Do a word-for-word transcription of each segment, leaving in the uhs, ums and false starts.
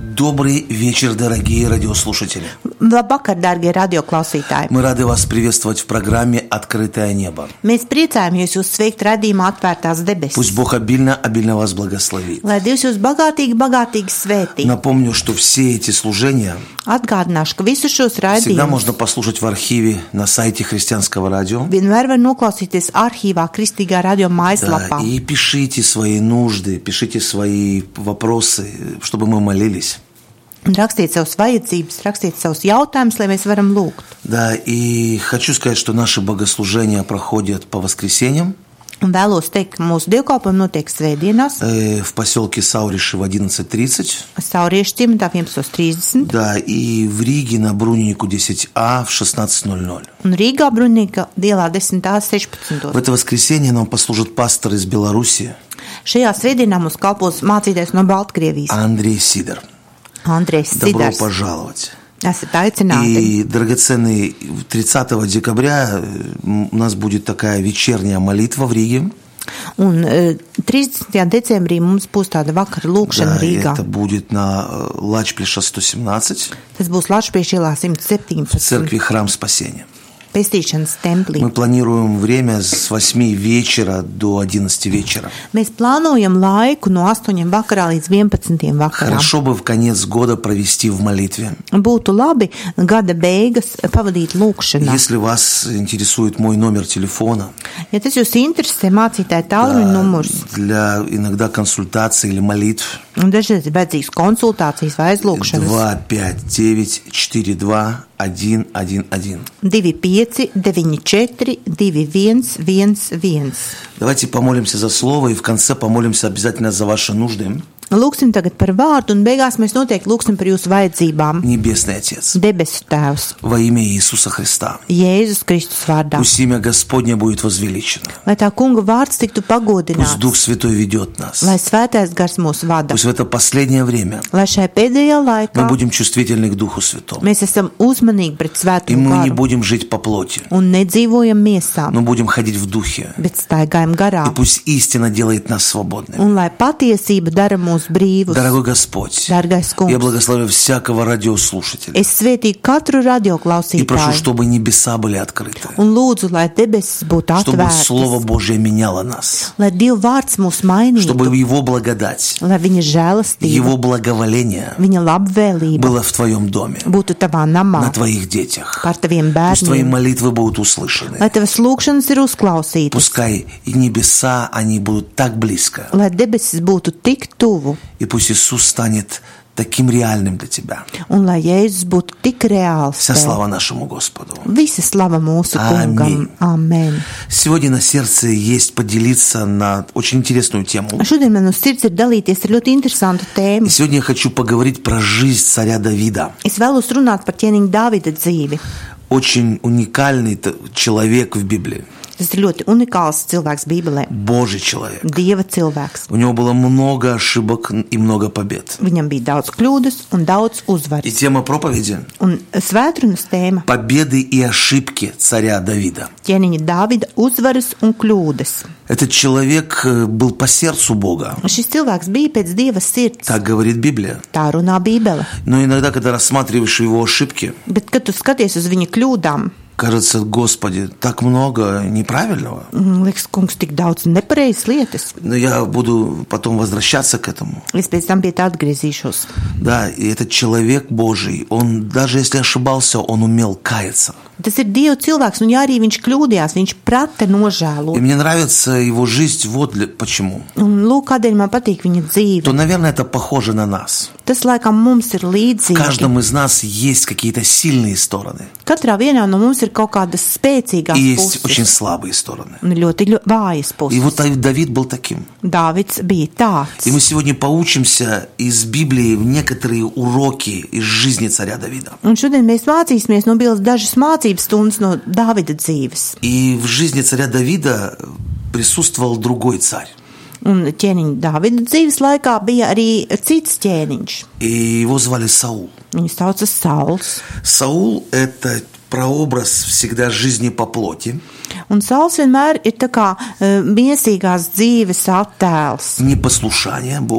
Добрый вечер, дорогие радиослушатели. Labvakar, dārgie radioklausītāji. Мы рады вас приветствовать в программе «Открытое небо». Mēs priecājamies jūs sveikt raidījumā Atvērtās debesis. Пусть Бог обильно, обильно вас благословит. Lai Dievs jūs bagātīgi, bagātīgi svētī. Напомню, что все эти служения Atgādināšu, ka visus šos всегда raidījumus можно послушать в архиве на сайте Христианского радио. vienmēr var noklausīties arhīvā Kristīgā radio mājaslapā. Да, и пишите свои нужды, пишите свои вопросы, чтобы мы молились. Un rakstiet savus vajadzības, rakstiet savus jautājumus, lai mēs varam lūgt. Да, и хочу сказать, что наши богослужения проходят по воскресеньям. Un vēlos teikt, ka mūsu dievkalpojumi notiek svētdienās, э, в поселке Сауриши в одиннадцать тридцать. Sauriešu ciematā vienpadsmit trīsdesmit, Да, и в Риге на Бруннику десять А в шестнадцать ноль ноль. un Rīgā Bruņika ielā desmit sešpadsmit. В это воскресенье нам послужит пастор из Беларуси Šajā svētdienā mums kalpos mācītājs no Baltkrievijas, Андрей Сидор. Andrejs Добро Sidars. пожаловать. Esat aicināti. И, драгоценный, тридцатого декабря у нас будет такая вечерняя молитва в Риге. Un e, trīsdesmitajā decembrī mums būs tāda vakara lūkšana Да, и Rīgā. это будет на Лачплеша сто семнадцать Tas būs Latvijas ielā simt в septiņpadsmit, церкви Храм Спасения. Pestīšanas templī. Мы планируем время с восьми вечера до одиннадцати вечера. Mēs plānojam laiku no astoņiem vakarā līdz vienpadsmitiem vakarā. Хорошо бы в конец года провести в молитве. Būtu labi gada beigas pavadīt lūkšanā. Если вас интересует мой номер телефона, Ja tas jūs interesē, mācītāji tālruņa numurs, для иногда консультаций или молитв, un dažreiz ir vajadzīgas konsultācijas vai aizlūkšanas. два пять девять четыре два один один один. divi pieci deviņi četri divi viens viens viens. Давайте помолимся за слово и в конце помолимся обязательно за ваши нужды. Lūksim tagad par vārdu, un beigās mēs noteikti lūksim par jūsu vajadzībām. Небесный Отец, Debesu Tēvs, во имя Иисуса Христа, Jēzus Kristus vārdā, пусть имя Господне будет возвеличено. lai tā kunga vārds tiktu Пусть pagodināts, Дух Святой ведет нас. lai svētais gars mūs vada, Пусть в это последнее время lai šai pēdējā мы laikā будем чувствительны к Духу Святому. mēs esam uzmanīgi pret И svēto мы не garu будем жить по плоти, un nedzīvojam miesā, но будем ходить в Духе. bet staigājam И garā, пусть истина делает нас свободными. un lai patiesība dara mūs brīvus. Дорогой Господь, Dārgais kungs, я благословляю всякого радиослушателя es svētīju katru и прошу, radioklausītāju чтобы небеса были открыты, un lūdzu, lai debesis būtu чтобы Слово atvērtas, Божие меняло нас, lai Dieva vārds mūs mainītu, чтобы Его благодать, lai viņa žēlastība, Его благоволение viņa labvēlība было в Твоем доме, būtu tavā на namā, Твоих детях. par taviem Пусть Твои bērniem, молитвы будут услышаны. lai tavas lūkšanas ir uzklausītas, Пускай и небеса, они будут так близко. lai debesis būtu tik tuvu, И пусть Иисус станет таким реальным для тебя. un lai Jēzus būtu tik reāls Вся tev. слава нашему Господу. Visa slava mūsu kungam. Amen. Сегодня на сердце есть поделиться на очень интересную тему. Šodien man uz sirds ir dalīties ar ļoti interesantu И tēmu. сегодня я хочу поговорить про жизнь царя Давида. Es vēlos runāt par ķēniņa Dāvida dzīvi. Очень уникальный т- человек в Библии. Tas ir ļoti unikāls cilvēks Bībelē. Bожий человек. Dieva cilvēks. У него было много ошибок и много побед. Viņam bija daudz kļūdas un daudz И uzvaras. тема проповеди Un svētrunas tēma – победы и ошибки царя Давида. – ķēniņa Dāvida uzvaras un kļūdas. Этот человек э, был по сердцу Бога. Šis cilvēks bija pēc Dieva sirds. Так говорит Библия. Tā runā Bībele. Но иногда, когда рассматриваешь его ошибки, Bet, kad tu skaties uz viņa kļūdām, кажется, Господи, так много неправильного. mm, liekas, kungs, tik daudz nepareizas lietas. Но я буду потом возвращаться к этому. Es pēc tam pie tā atgriezīšos. Да, и этот человек Божий, он даже если ошибался, он умел каяться. Tas ir Dieva cilvēks, un ja arī viņš kļūdījās, viņš prata И nožēlot. мне нравится его жизнь вот для, почему. Un lūk, kādēļ man patīk viņa dzīve. То, наверное, это похоже на нас. Tas, laikam, mums ir В līdzīgi. каждом из нас есть какие-то сильные стороны. Katrā vienā no mums ir kaut kādas spēcīgās И есть очень puses слабые стороны. un ļoti ļo- vājas И вот puses. Давид был таким. Dāvids bija tāds. И мы сегодня поучимся из Библии в некоторые уроки из жизни царя Давида. Un šodien mēs mācīsimies no Bībeles dažas mācības stundas no Dāvida dzīves. И в жизни царя Давида присутствовал другой царь. Un ķēniņa Dāvida dzīves laikā bija arī cits ķēniņš. И его звали Саул. Viņu sauca Sauls. Саул – это прообраз всегда жизни по плоти. Un Sauls vienmēr ir tā kā uh, miesīgās dzīves attēls. Непослушание Богу.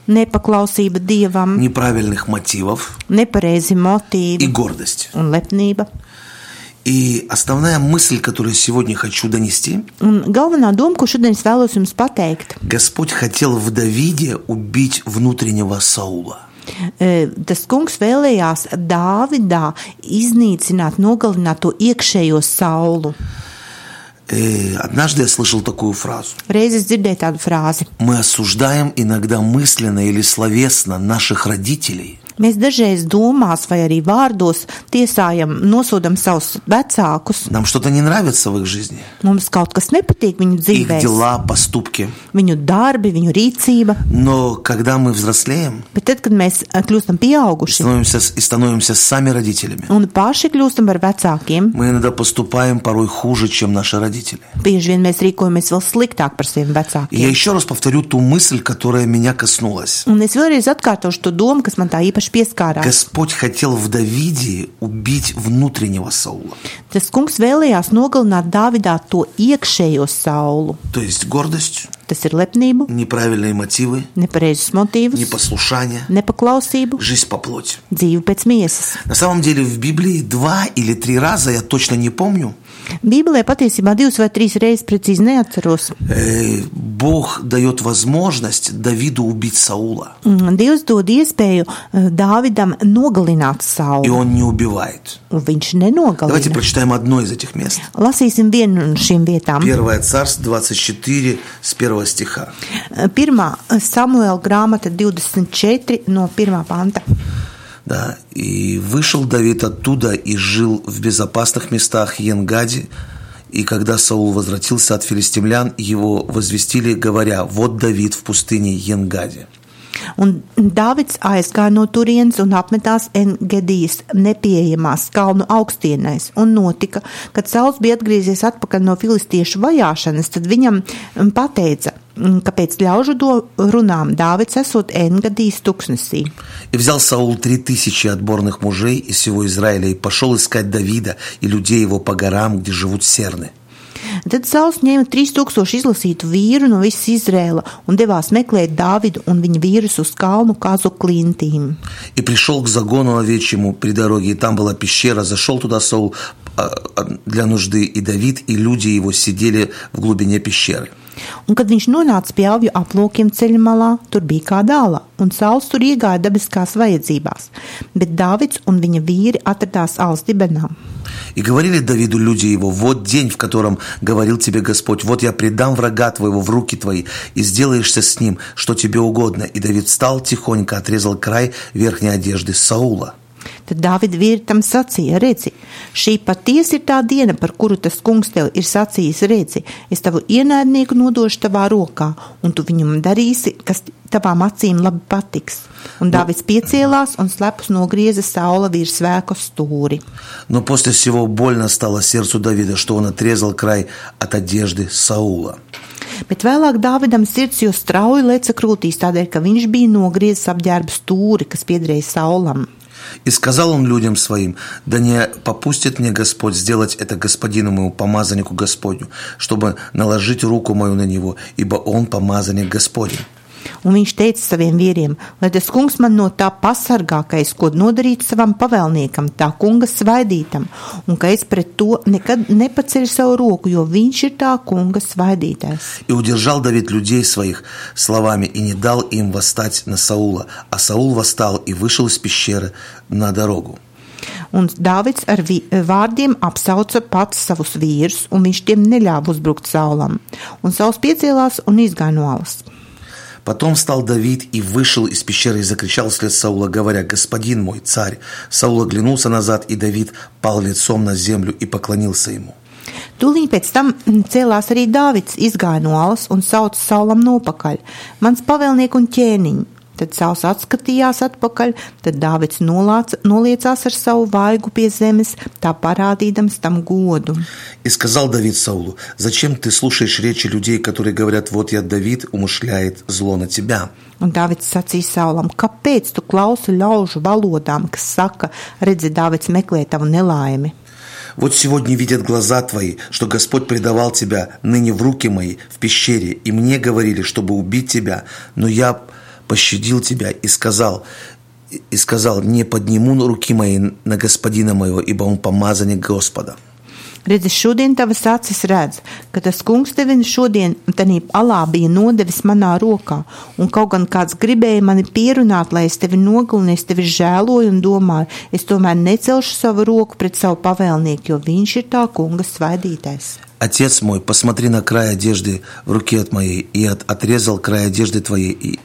nepaklausība Dievam, неправильных мотивов nepareizi и motīvi гордость. un lepnība. И основная мысль, которую сегодня хочу донести, Un galvenā doma, ko šodien es vēlos jums pateikt, Господь хотел в Давиде убить внутреннего Саула. e, tas kungs vēlējās Dāvidā iznīcināt, nogalināt to iekšējo Saulu. И однажды я слышал такую фразу. Reiz es dzirdēju tādu frāzi. Мы осуждаем иногда мысленно или словесно наших родителей, Mēs dažreiz domās vai arī vārdos tiesājam, nosodam savus vecākus. нам что-то не нравится в их жизни, Mums kaut kas nepatīk viņu их dzīvēs, дела, поступки. viņu darbi, viņu rīcība. Но когда мы взрослеем Bet tad, kad mēs eh, kļūstam pieauguši становимся, и становимся сами родителями, un paši kļūstam par vecākiem, мы иногда поступаем порой хуже, чем наши родители. bieži vien mēs rīkojamies vēl sliktāk par saviem И я vecākiem. еще раз повторю ту мысль, которая меня коснулась. Un es vēlreiz atkārtošu to domu, kas man tā īpaši pieskārās. Господь хотел в Давиде убить внутреннего Саула. Tas kungs vēlējās nogalināt Dāvidā to iekšējo Saulu. То есть гордость, Tas ir lepnību, неправильные мотивы, nepareizus motīvus, непослушание, nepaklausību, жизнь по плоти. dzīvi pēc miesas. На самом деле в Библии два или три раза, я точно не помню, Bībelē patiesībā divas vai trīs reizes precīzi neatceros. э, Бог дает возможность Давиду убить Саула. Mm, Dievs dod iespēju eh, Dāvidam nogalināt И Saulu, он не убивает. un viņš Давайте nenogalina. прочитаем одно из этих мест. Lasīsim vienu no šīm vietām. Первое Царство двадцать четыре с первого стиха. Pirmā Samuēla grāmata divdesmit četri no pirmā panta. Да, и вышел Давид оттуда и жил в безопасных местах Енгаде. И когда Саул возвратился от филистимлян, его возвестили, говоря: вот Давид в пустыне Енгаде. Un Dāvids aizgāja no turienes un apmetās Engedijas nepieejamās kalnu augstienēs. Un notika, kad Sauls bija atgriezies atpakaļ no filistiešu vajāšanas, tad viņam pateica, ka pēc ļaužu do runām Dāvids esot Engedijas tuksnesī. И взял Саул три тысячи отборных мужей из всего Израиля и пошел искать Давида и людей его по горам, где живут серны. Tad Sauls ņēma trīs tūkstoši izlasītu vīru no visas Izraēla un devās meklēt Dāvidu un viņa vīrus uz kalnu kazu klintīm. И пришел к загону овечьему при дороге, и там была пещера. Зашел туда Саул для нужды, и Давид, и люди его сидели в глубине пещеры. Un, kad viņš nonāca pie avju aplokiem ceļa malā, tur bija kāda āla, un Sauls tur iegāja dabiskās vajadzībās, bet Dāvids un viņa vīri atradās alas dibenā. И говорили Давиду люди его: вот день, в котором говорил тебе Господь, вот я предам врага твоего в руки твои, и сделаешься с ним, что тебе угодно. И Давид встал тихонько, отрезал край верхней одежды Саула. Tad Dāvida vīri tam sacīja: redzi, šī patiesi ir tā diena, par kuru tas kungs tev ir sacījis, redzi, es tavu ienaidnieku nodošu tavā rokā, un tu viņam darīsi, kas tavām acīm labi patiks. Un Dāvids piecēlās un slepus nogrieza Saula virsvēku stūri. Но после всего больно стало сердцу Давида, что он отрезал край от одежды Саула. Bet vēlāk Dāvidam sirds jo strauji leca krūtīs, tādēļ, ka viņš bija nogriezis apģērbu stūri, kas piederēja Saulam. И сказал он людям своим: да не попустит мне Господь сделать это господину моему, помазаннику Господню, чтобы наложить руку мою на него, ибо он помазанник Господень. Un viņš teica saviem vīriem, lai tas kungs man no tā pasargākais, ko nodarīt savam pavēlniekam, tā kunga svaidītam, un ka es pret to nekad nepaceļu savu roku, jo viņš ir tā kunga svaidītais. И удержал Давид людей своих словами, и не дал им восстать на Саула, а Саул восстал и вышел из пещеры на дорогу. Un Dāvids ar vi, vārdiem apsauca pats savus vīrus, un viņš tiem neļāva uzbrukt Saulam. Un Sauls piecēlās un izgāja no alas. Потом встал Давид и вышел из пещеры и закричал вслед Саула, говоря: господин мой, царь. Саул оглянулся назад, и Давид пал лицом на землю и поклонился ему. Tūlīt pēc tam cēlās arī Dāvids, izgāja no alas un sauca Saulam nopakaļ: mans pavēlniek un ķēniņ. Tad Sauls atskatījās atpakaļ, tad Dāvids nolāca, noliecās ar savu vaigu pie zemes, tā parādīdams tam godu. И сказал Давид Саулу: зачем ты слушаешь речи людей, которые говорят: вот я, Давид, умышляет зло на тебя? Un Dāvids sacīja Saulam: kāpēc tu klausi ļaužu valodām, kas saka: redzi, Dāvids meklē tavu nelaimi? Вот сегодня видят глаза твои, что Господь предавал тебя ныне в руки мои в пещере, и мне говорили, чтобы убить тебя, но я пощадил тебя и сказал, и сказал, не подниму руки мои на господина моего, ибо он помазанник Господа. Redzi, šodien tavas acis redz, ka tas kungs tevi šodien tanī alā bija nodevis manā rokā, un kaut gan kāds gribēja mani pierunāt, lai es tevi nogalinu, es tevi žēloju un domāju, es tomēr necelšu savu roku pret savu pavēlnieku, jo viņš ir tā kunga svaidītais. Отец мой, посмотри на край одежды в руке от моей, и от, отрезал край одежды твоей, и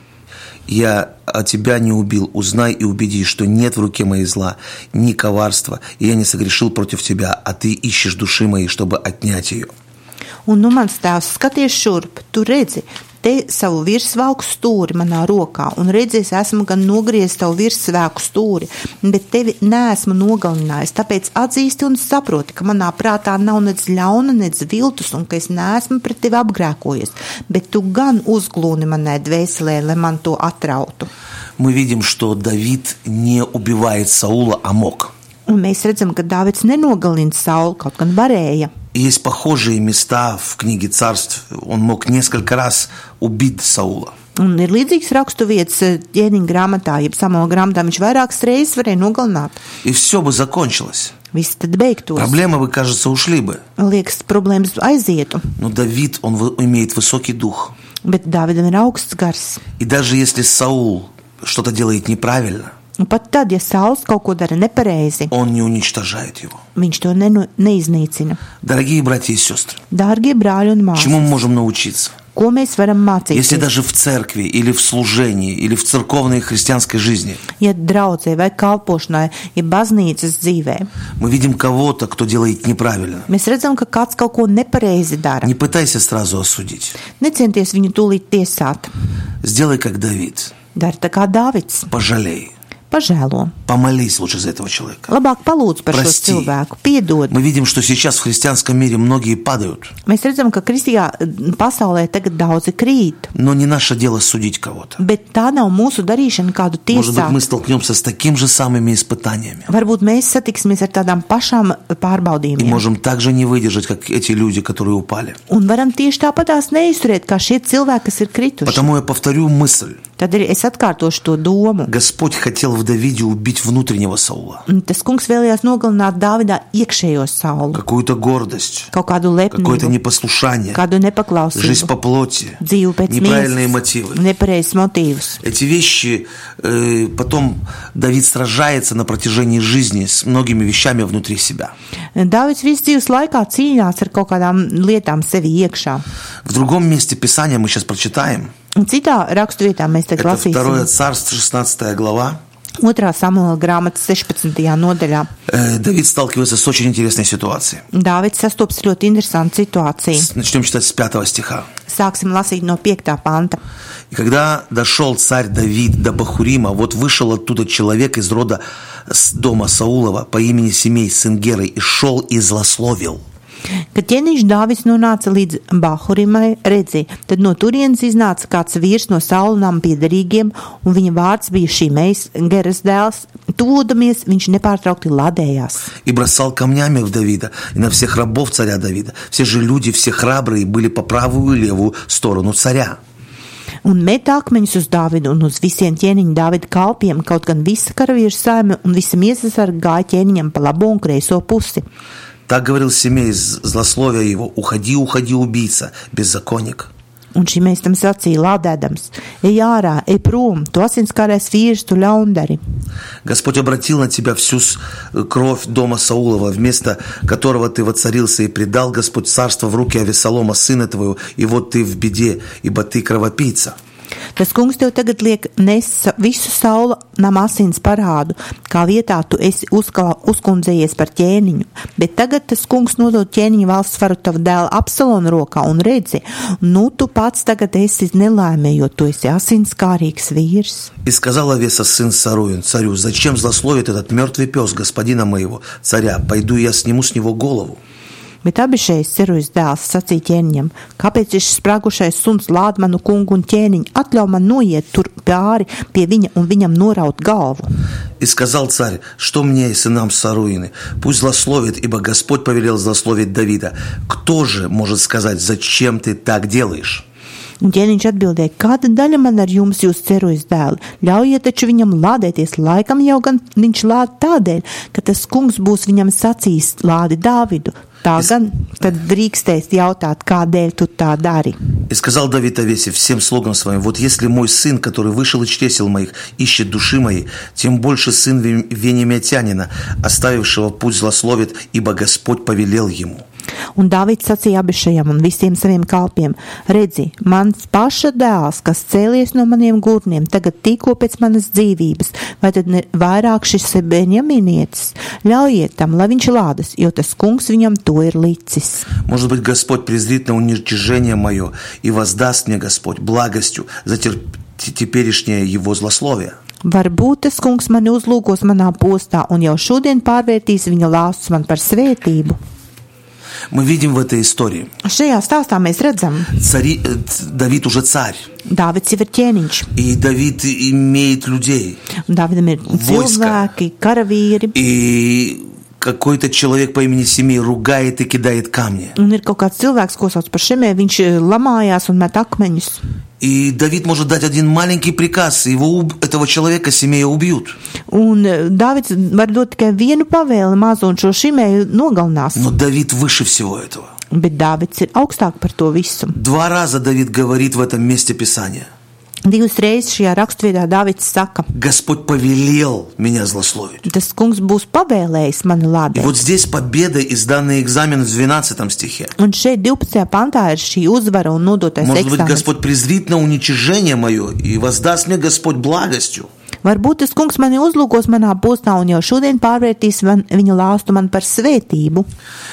я от тебя не убил, узнай и убедись, что нет в руке моей зла, ни коварства, и я не согрешил против тебя, а ты ищешь души моей, чтобы отнять ее. Un nu mans tēvs, skaties šurp, tu redzi, te savu virsvalku stūri manā rokā, un redzi, es esmu gan nogriezis tavu virsvēku stūri, bet tevi neesmu nogalinājis, tāpēc atzīsti un saproti, ka manā prātā nav nec ļauna, nec viltus, un ka es neesmu pret tevi apgrēkojies, bet tu gan uzglūni manai dvēselē, lai man to atrautu. Мы видим, что Давид не убивает Саула, а мог. Un mēs redzam, ka Dāvids nenogalina Saulu, kaut gan varēja. Есть похожие места в книге Царств. Он мог несколько раз убить Саула. Un ir līdzīgs raksturvietas ķēniņa grāmatā, jeb Samuela grāmatā, viņš vairākas reizes varēja nogalināt. И все бы закончилось. Viss tad beigtos. Проблемы бы, кажется, ушли бы. Liekas, problēmas aizietu. Но Давид, он имеет высокий дух. Bet Dāvidam ir augsts gars. И даже если Саул что-то делает неправильно, Un pat tad, ja Sauls kaut ko dara nepareizi, он не уничтожает его. viņš to nenu, neiznīcina. Дорогие братья и сестры, Dārgie brāļi un чему мы māsas, можем научиться? ko mēs varam Если mācīties? даже в церкви, или в служении, или в церковной христианской жизни Ja draudzē vai kalpošanai, ja baznīcas dzīvē, мы видим кого-то, кто делает неправильно, mēs redzam, ka kāds kaut ko nepareizi dara. не пытайся сразу осудить. Necenties viņu tūlīt tiesāt. Сделай, как Давид. Dari tā kā Dāvids. Пожалей. Pažēlo. Помолись лучше за этого человека. Labāk palūdz par šo Прости. cilvēku. Piedod. Мы видим, что сейчас в христианском мире многие падают, Mēs redzam, ka kristīgā pasaulē tagad daudzi krīt, но не наше дело судить кого-то. bet tā nav mūsu darīšana kādu Может быть, tiesāt. мы столкнемся с таким же самыми испытаниями Varbūt mēs satiksimies ar tādām pašām и pārbaudījumiem. можем также не выдержать, как эти люди, которые упали. Un varam tieši tāpatās neizturēt, kā šie cilvēki, kas ir krituši. Потому я повторю мысль. Tad arī es atkārtošu to domu. Господь хотел в Давиде убить внутреннего Саула. Un tas kungs vēlējās nogalināt Dāvidā iekšējo Saulu, Какую-то гордость, kaut kādu какое-то lepnību, непослушание, kādu жизнь nepaklausību, по плоти, dzīvi pēc неправильные miesas, мотивы. nepareizes motīvus. Эти вещи, э, потом Давид сражается на протяжении жизни с многими вещами внутри себя. Dāvids visu dzīves laikā cīnās ar kaut kādām lietām sevi iekšā. В другом месте Писания мы сейчас прочитаем. Un citā raksturvietā mēs tagad Это второе lasīsim царство, шестнадцатая глава. otrā Samuela grāmatas sešpadsmitajā nodaļā. Э, Давид сталкивается с очень интересной ситуацией. Dāvids sastopas ļoti interesantu situāciju. Начнем читать с пятого стиха. Sāksim lasīt no piektā panta. И когда дошел царь Давид до Бахурима, вот вышел оттуда человек из рода с дома Саулова по имени Семей, сын Геры, и шел и злословил. Kad ķēniņš Dāvids nonāca līdz Bahurimai, redzi, tad no turienes iznāca kāds vīrs no Saulinām piederīgiem, un viņa vārds bija Šimejs, Geras dēls. Tuvodamies, viņš nepārtraukti ladējās. И бросал камнями в Давида и на всех рабов царя Давида. Все же люди, все храбрые, были по правую и левую сторону царя. Un met akmeņus uz Dāvidu un uz visiem ķēniņa Dāvida kalpiem, kaut gan visa karavīru saime un visa miesasarga gāja ķēniņam pa labo un kreiso pusi. Так говорил Семей, злословия его: «Уходи, уходи, убийца, беззаконник». Un šī mēs tam sacīja lādēdams: Ej ārā, ej prom, tu asinskārais vīrs, tu ļaundari. Господь обратил на тебя всю кровь дома Саулова, вместо которого ты воцарился, и предал Господь царство в руки Авесолома, сына твоего, и вот ты в беде, ибо ты кровопийца. Tas kungs tev tagad liek nes visu Saula nama asins parādu, kā vietā tu esi uzkala, uzkundzējies par ķēniņu, bet tagad tas kungs nodod ķēniņa valsts varu tavu dēlu Absalonu rokā un redzi, nu tu pats tagad esi nelaimē, jo tu esi asinskārīgs vīrs. И сказал Авеса, сын Саруин, царю: «Зачем злословит этот мертвый пес господина моего, царя? Пойду я сниму с него голову». Bet Abišejs, Serujas dēls, sacīja ķēniņam: Kāpēc šis spragušais suns lād manu kungu un ķēniņu? Atļauj man noiet tur pāri pie viņa un viņam noraut galvu. И сказал царь: «Что мне и сынам Саруины? Пусть злословит, ибо Господь повелел злословить Давида. Кто же может сказать, зачем ты так делаешь?» Un ķēniņš atbildēja, kāda daļa man ar jums jūs cerojas dēli? Ļaujiet taču viņam lādēties, laikam jau gan viņš lād tādēļ, ka tas kungs būs viņam sacījis lādi Dāvidu. Tā gan tad drīkstēs jautāt, кādēļ tu tā dari. И сказал Давид Овесе всем слугам своим: вот если мой сын, который вышел из чресел моих, ищет души моей, тем больше сын Вениамитянина, оставившего путь, злословит, ибо Господь повелел ему. Un Dāvids sacīja Abišajam un visiem saviem kalpiem: redzi, mans paša dēls, kas cēlies no maniem gurniem, tagad tīko pēc manas dzīvības, vai tad ne vairāk šis Benjaminietis? Ļaujiet tam, lai viņš lādas, jo tas kungs viņam to ir licis. Может быть, Господь презрит на уничижение мое и воздаст мне Господь благостью за теперешнее его злословие. Varbūt tas kungs mani uzlūkos manā postā un jau šodien pārvērtīs viņa lāstus man par svētību. Мы видим в этой истории. Šajā stāstā mēs redzam, Цари, Давид уже царь. Dāvids jau ir ķēniņš. И Давид имеет людей. Un Dāvidam ir cilvēki, karavīri. И какой-то человек по имени Семей ругает и кидает камни. Un ir kaut kāds cilvēks, ko sauc par Šimei, viņš lamājās un met akmeņus. И Давид может дать один маленький приказ, и его, этого человека, Семея, убьют. Un Dāvids var dot tikai vienu pavēli mazu, un šo Šimēju nogalinās. Но Давид выше всего этого. Bet Dāvids ir augstāk par to visu. Два раза Давид говорит в этом месте Писания: Divas reizes šajā rakstvietā Dāvids saka: Господь повелел меня злословить. tas kungs būs pavēlējis mani И lādēt. вот здесь победа и сданный экзамен в двенадцатом стихе. Un šeit divpadsmitajā pantā ir šī uzvara un nodotais Может быть, eksāmens. Господь презрит на уничижение мое и воздаст мне Господь благостью. Varbūt tas kungs mani uzlūkos manā postā un jau šodien pārvērtīs man, viņa lāstu man par svētību.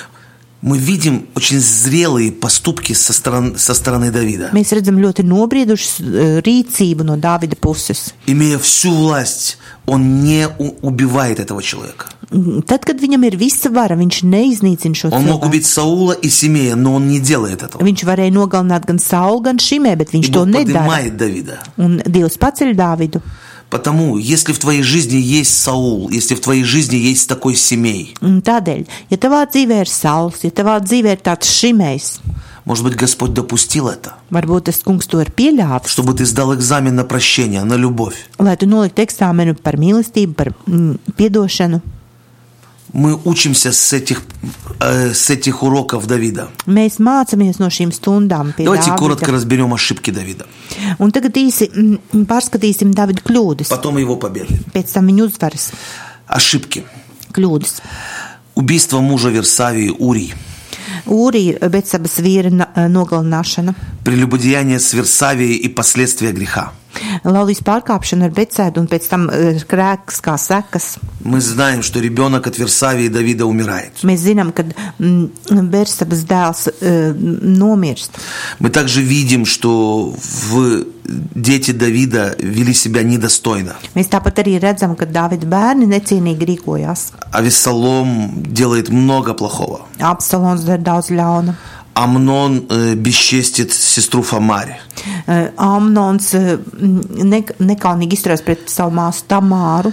Мы видим очень зрелые поступки со стороны, со стороны Давида. Mēs redzam ļoti nobriedušu rīcību no Dāvida puses. Имея всю власть, он не у- убивает этого человека. Tad, kad viņam ir visa vara, viņš neiznīcina šo Он мог cilvēku. убить Саула и Семея, но он не делает этого. Viņš varēja nogalināt gan Saulu, gan Šimē, bet viņš И to Бог nedara. поднимает Давида. Un Dievs paceļ Dāvidu. Потому, если в твоей жизни есть Саул, если в твоей жизни есть такой Семей, Un tādēļ, ja tavā dzīvē ir Sauls, ja tavā dzīvē ir tāds Šimējs, может быть, Господь допустил это, varbūt tas kungs to ir pieļāvis, чтобы ты сдал экзамен на прощение, на любовь. lai tu noliktu eksāmenu par mīlestību, par mm, piedošanu. Мы учимся с этих, э, с этих уроков Давида. Mēs mācāmies no šīm stundām pie Давайте коротко Dāvida. разберем ошибки Давида. Un tagad īsi mm, pārskatīsim Dāvida kļūdas, Потом его победы. pēc tam viņa uzvaras Ошибки. kļūdas. Убийство мужа Версавии Урии. Ūrija Betsabas vīra na- nogalināšana, Прелюбодеяние с Версавией и последствия греха. laulības pārkāpšana ar Betsēdu un pēc tam eh, krēks kā sekas. Мы знаем, что ребенок от Версавии Давида умирает. Mēs zinām, ka mm, Bersabas dēls uh, nomirst. Мы также видим, что в дети Давида вели себя недостойно. Mēs tāpat arī redzam, ka Dāvida bērni necienīgi rīkojās. Авессалом делает много плохого. Absalons dara daudz ļauna. Амнон э, бесчестит сестру Фамари. Uh, Amnons uh, ne, nekaunīgi izturās pret savu māsu Tamāru.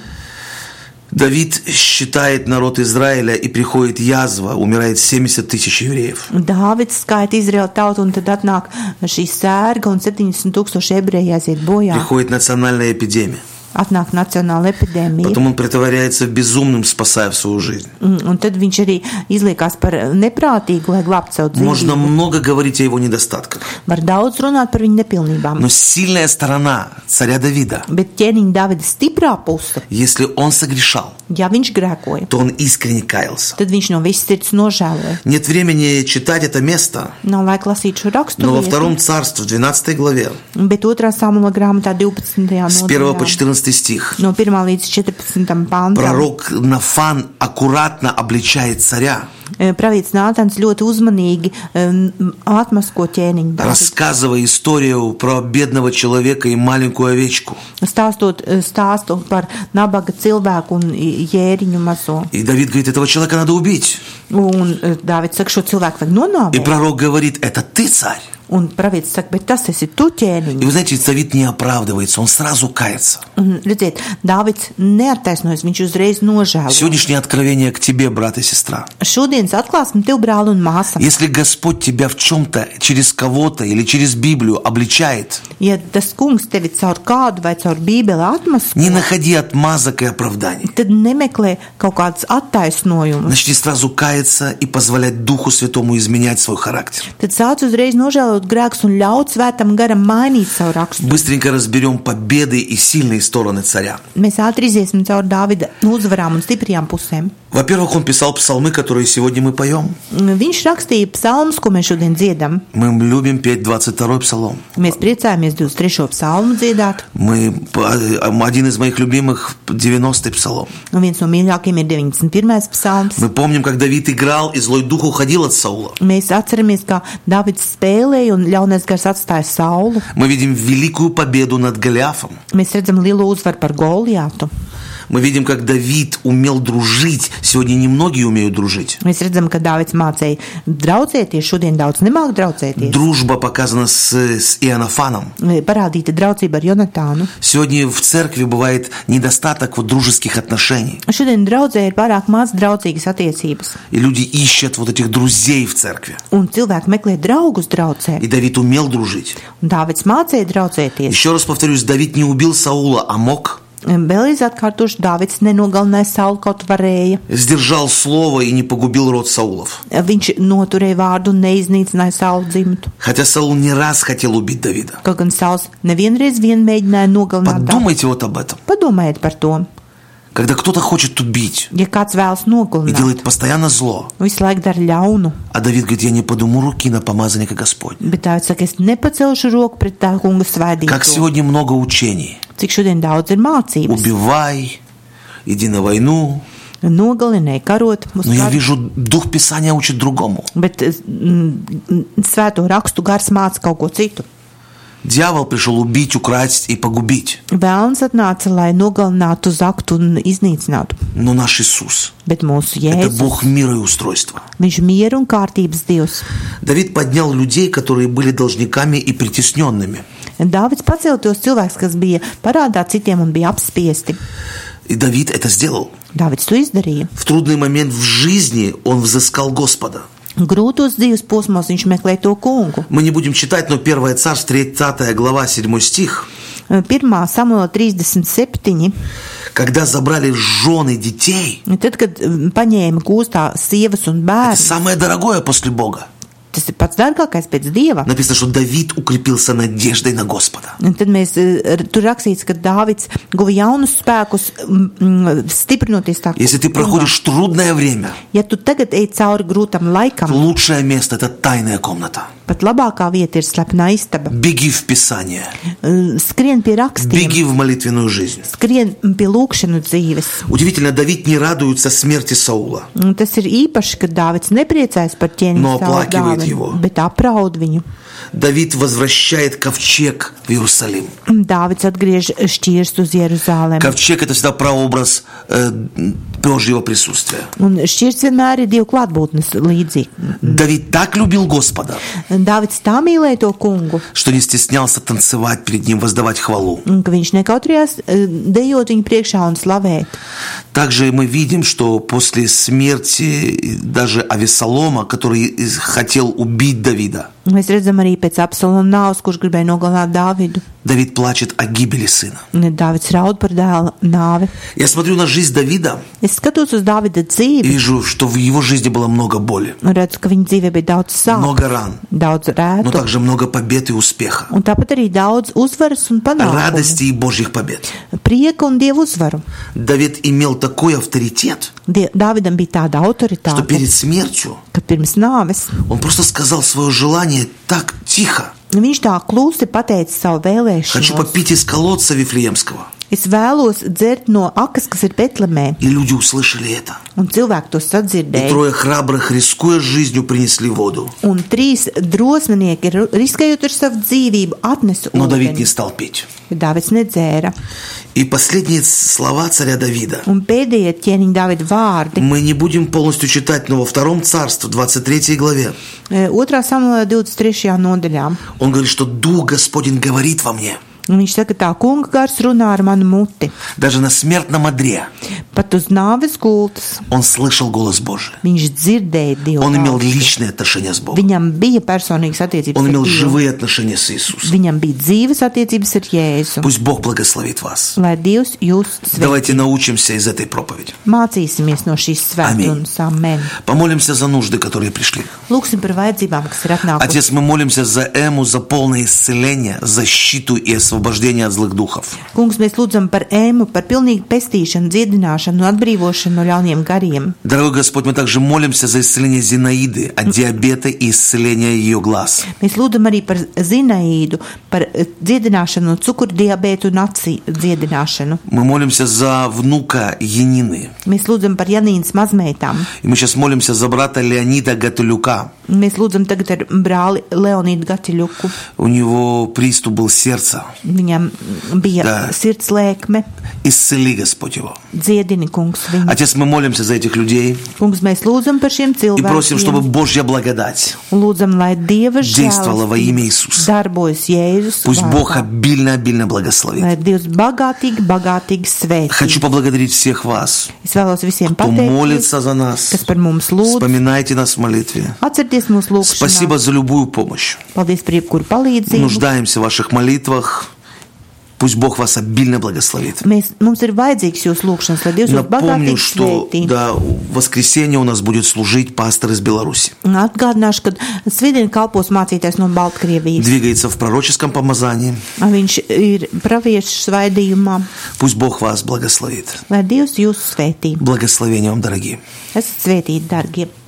Давид считает народ Израиля, и приходит язва, умирает семьдесят тысяч евреев. Dāvids skaita Izraēlu tautu, un tad atnāk šī sērga, un septiņdesmit tūkstoši ebreji aiziet bojā. Приходит национальная эпидемия. Atnāk nacionāla epidēmija. Потом он притворяется безумным, спасая свою жизнь. Un, un tad viņš arī izliekās par neprātīgu, lai glābtu savu Можно dzīvību. много говорить о его недостатках. Var daudz runāt par viņu nepilnībām. Но сильная сторона царя Давида, Bet ķēniņa Dāvida stiprā puse, если он согрешал, ja viņš grēkoja, то он искренне каялся. tad viņš no visas sirds nožēloja. Нет времени читать это место, Nav laika lasīt šo rakstu но во vietu, втором царстве, в двенадцатой главе, bet otrā Samula grāmatā divpadsmitajā с первого по nodaļā, четырнадцатый стих, no pirmā līdz četrpadsmitajam pantam, пророк Нафан аккуратно обличает царя, pravīts Nātans ļoti uzmanīgi um, atmasko ķēniņu Dāvidu, рассказывая историю про бедного человека и маленькую овечку. stāstot uh, stāstu par nabaga cilvēku un jēriņu mazo. И Давид говорит, этого человека надо убить. Un uh, Dāvids saka, šo cilvēku vajag И nonāvēt. пророк говорит, это ты царь. Un pravietis saka, bet tas esi tu, И ķēniņš. вы знаете, Давид не оправдывается, он сразу кается. Un, redziet, Dāvids neattaisnojas, viņš uzreiz nožēlo. Сегодняшнее откровение к тебе, брат и сестра. Šodienas atklāsme tev, brāl un māsa. Если Господь тебя в чем-то, через кого-то или через Библию обличает, Ja tas kungs tevi caur kādu vai caur Bībeli atmasko, не находи отмазок и оправданий. tad nemeklē kaut kādas attaisnojumus. Начни сразу каяться и позволять Духу Святому изменять свой характер. Tad sāc uzreiz nožēlot grēkus un ļaut svētam garam mainīt savu raksturu. Быстренько разберем победы и сильные стороны царя. Mēs ātri iziesim caur Dāvida uzvarām un stiprajām pusēm. Во-первых, он писал псалмы, которые сегодня мы поем. Viņš rakstīja psalmus, ko mēs šodien dziedam. Мы любим петь двадцать второй псалом. Mēs priecājamies divdesmit trešo psalmu dziedāt. Мы, один из моих любимых, девяностый псалом. Un viens no mīļākajiem ir deviņdesmit pirmais psalms. Мы помним, как Давид играл, и злой дух уходил от Саула. Mēs atceramies, kā Davids spēlēja un ļaunais gars atstāja Saulu. Мы видим великую победу над Голиафом. Mēs redzam lielu uzvaru par Goliātu. Мы видим, как Давид умел дружить. Сегодня немногие умеют дружить. Mēs redzam, ka Dāvids mācīja draudzēties. Šodien daudz nemāk draudzēties. Дружба показана с, с Иоаннафаном. Parādīta draudzība ar Jonatānu. Сегодня в церкви бывает недостаток вот дружеских отношений. Šodien draudzē ir pārāk maz draudzīgas attiecības. И люди ищут вот этих друзей в церкви. Un cilvēki meklē draugus draudzē. И Давид умел дружить. Un Dāvids mācīja draudzēties. Еще раз повторюсь, Давид не убил Саула, а мог. Vēlreiz atkārtošu, Dāvids nenogalināja Saulu, kaut varēja. Сдержал слово и не погубил род Саулов. Viņš noturēja vārdu un neiznīcināja Saulu dzimtu. Хотя Саул не раз хотел убить Давида. Kaut gan Sauls nevienreiz vien mēģināja nogalināt Dāvidu. Подумайте вот об этом. Padomājiet par to. Когда кто-то хочет убить Ja kāds vēlas и nogalināt, делает постоянно зло, visu laiku dara ļaunu, а Давид говорит, я не подниму руки на помазанника Господня. bet Dāvids saka, es nepacelšu roku pret tā kunga Как svētību. сегодня много учений. Cik šodien daudz ir mācības. Убивай, иди на войну. Nogalinēja, karot. Но я вижу, Дух Писания учит другому. Bet mm, svēto rakstu gars māca kaut ko citu. Дьявол пришел убить, украсть и погубить. Vēlns atnāca, lai nogalinātu, zaktu un iznīcinātu. Но наш Иисус Bet mūsu – это Jēzus, Бог мира и устройства. viņš mieru un kārtības Dievs. Давид поднял людей, которые были должниками и притесненными. Dāvids pacēla tos cilvēkus, kas bija parādā citiem un bija apspiesti. И Давид это сделал. Dāvids to izdarīja. В трудный момент в жизни он взыскал Господа. Grūtos dzīves posmos viņš meklē to kungu. Мы не будем читать, но первое царство, тридцатая глава, седьмой стих. Pirmā Samuela trīsdesmit septiņi. Когда забрали жены детей, Tad, kad paņēma gūstā sievas un это bērnu, самое дорогое после Бога. tas ir pats dārgākais pēc Dieva. Написано, что Давид укрепился надеждой на Господа. Un tad mēs, tur rakstīts, ka Dāvids guva jaunus spēkus, mm, stiprinoties tā. Если ты проходишь трудное время, Ja tu tagad ej cauri grūtam laikam, лучшее место – это тайная комната. pat labākā vieta ir slepnā istaba. Беги в Писание, Skrien pie rakstiem, беги в молитвенную жизнь. skrien pie lūkšanu dzīves. Удивительно, Давид не радуется смерти Саула, Un tas ir īpaši, ka Dāvids nepriecājas par ķēniņu No savu aplākivēt dāvanu, его. bet apraud viņu. Давид возвращает ковчег в Иерусалим. Dāvids atgriež šķirstu uz Jeruzālēm. Ковчег – это всегда прообраз э, Божьего присутствия. Un šķirsts vienmēr ir Dieva klātbūtnes līdzīgi. Давид так любил Господа, Dāvids tā mīlēja to kungu, что не стеснялся танцевать перед Ним, воздавать хвалу. un ka viņš nekautrījās eh, dejot viņu priekšā un slavēt. Также мы видим, что после смерти даже Авесолома, который хотел убить Давида, Mēs redzam arī pēc Absaloma nāves, kurš gribēja nogalināt Dāvidu. Давид плачет о гибели сына. Dāvids raud par dēla nāvi. Я смотрю на жизнь Давида Es skatos uz Dāvida и dzīvi вижу, что в его жизни было много боли, un redzu, ka viņa dzīvē bija daudz sāpju, много ран, daudz но rētu, также много побед и успеха, un tāpat arī daudz uzvaras un panākumu, радости и Божьих побед. prieka un Dievu uzvaru. Давид имел такой авторитет, Die, Dāvidam bija tāda что autoritāte, перед смертью ka pirms nāves он просто сказал свое желание так тихо. viņš tā klusi pateica savu Хочу vēlēšanu. попить из колодца Вифлеемского. Es vēlos dzert no akas, kas ir Betlemē, И люди услышали это. un cilvēki to И sadzirdēja. трое храбрых, рискуя жизнью, принесли воду. Un trīs drosminieki, ru- riskējot ar savu dzīvību, atnesa Но Давид не ūdeni. стал пить. Bet Dāvids nedzēra. И последние слова царя Давида. Un pēdējie ķēniņa Dāvida vārdi. Мы не будем полностью читать, но во втором царстве, двадцать третьей главе, Otrā Samuēla divdesmit trešajā nodaļā. он говорит, что Дух Господень говорит во мне. Un viņš saka, tā kunga gars runā ar manu muti. Даже на смертном одре Pat uz nāves gultas он слышал голос Божий. viņš dzirdēja Dievu Он имел balsi. личные отношения с Богом. Viņam bija personīgas attiecības Он ar имел Dievu. живые отношения с Иисусом. Viņam bija dzīves attiecības ar Jēzu. Пусть Бог благословит вас. Lai Dievs jūs Давайте sveicina. научимся из этой проповеди. Mācīsimies no šīs svētdienas. Amen. Помолимся за нужды, которые пришли. Lūksim par vajadzībām, kas ir atnākušas. Отец, мы молимся за Эму, за полное исцеление, защиту и освобождение от злых духов. Kungs, mēs lūdzam par ēmu, par pilnīgu pestīšanu, dziedināšanu un atbrīvošanu no ļauniem gariem. Дорогой Господь, мы также молимся за исцеление Зинаиды от диабета и исцеление ее глаз. Mēs lūdzam arī par Zinaīdu, par eh, dziedināšanu no cukurdiabētu un acī dziedināšanu. Мы молимся за внука Янины. Mēs lūdzam par Janīnas mazmeitām. И мы сейчас молимся за брата Леонида Гатулюка. Mēs lūdzam tagad ar brāli Leonīdu Gatiļuku. У него приступ был сердца. Viņam bija Да. sirds lēkme. Исцели, Господь, его. Dziedini, kungs, viņu. Отец, мы молимся за этих людей Kungs, mēs lūdzam par šiem и просим, чтобы cilvēkiem. Божья благодать Un lūdzam, lai Dieva действовала во имя žēlastība Иисуса. darbojas Jēzus Пусть Бог vārdā. обильно-обильно благословит. Lai Dievs bagātīgi, bagātīgi svētī. Хочу поблагодарить всех вас, Es vēlos visiem кто pateikties, молится за нас. kas par mums lūdz. Вспоминайте нас в молитве. Atcerieties mūsu lūgšanā. Спасибо за любую помощь. Paldies par jebkuru palīdzību. Нуждаемся в ваших молитвах. Пусть Бог вас обильно благословит. Mēs, mums ir vajadzīgs jūsu lūgšanas, lai Dievs jūs Напомню, bagātīgi что svētī. да, в воскресенье у нас будет служить пастор из Беларуси. Un atgādināšu, ka svētdien kalpos mācītājs no Baltkrievijas. Двигается в пророческом помазании. Viņš ir praviešu svaidījumā. Пусть Бог вас благословит. Lai Dievs jūs svētī. Благословения вам, дорогие. Esat svētīti, dargie.